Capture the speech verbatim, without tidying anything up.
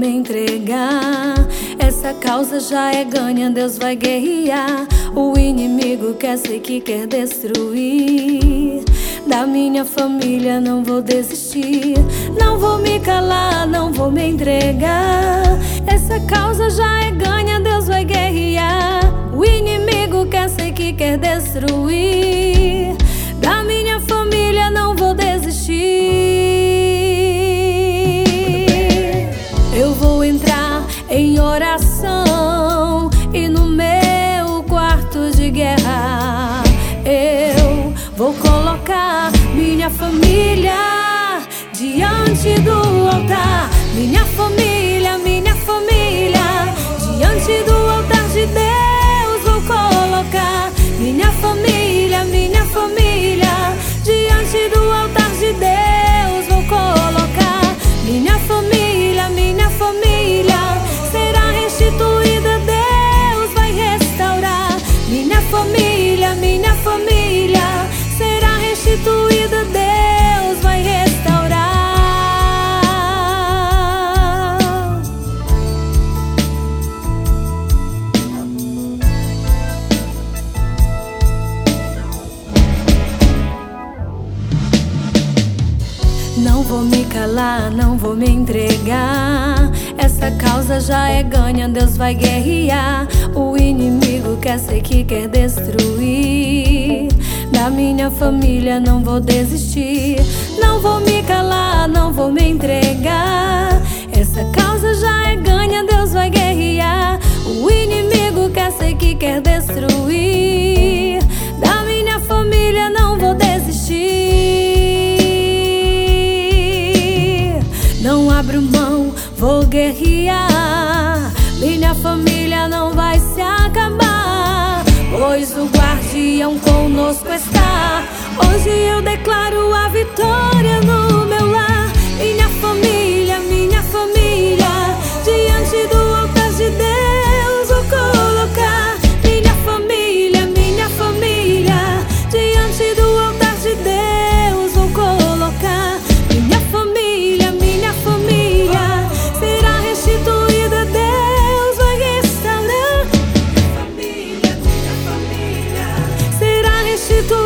me entregar. Essa causa já é ganha, Deus vai guerrear. O inimigo quer ser que quer destruir. Da minha família não vou desistir. Não vou me calar, não vou me entregar. Essa causa já é ganha, Deus vai guerrear. O inimigo quer ser que quer destruir. Da minha família não vou desistir. Eu vou entrar em oração e no meu quarto de guerra eu vou colocar minha família diante do altar. Minha família, minha família, diante do altar de Deus vou colocar. Minha família, minha família, diante do altar de Deus vou colocar. Minha família, minha família, será restituída, Deus vai restaurar. Minha família, minha família, será restituída, Deus vai restaurar. Não vou me calar, não vou me entregar. Essa causa já é ganha, Deus vai guerrear. O inimigo quer ser que quer destruir. Da minha família não vou desistir. Não vou me calar, não vou me entregar. Essa causa já é ganha, Deus vai guerrear. O inimigo quer ser que quer destruir. Da minha família não vou desistir. Não abro mão, vou guerrear. Minha família não vai se acabar, pois o guardião conosco está. Hoje eu declaro a vitória no meu lar. Minha família, minha família, diante do altar de Deus vou colocar. Minha família, minha família, diante do altar de Deus vou colocar. Minha família, minha família, será restituída, Deus vai restaurar. Minha família, minha família, será restituída.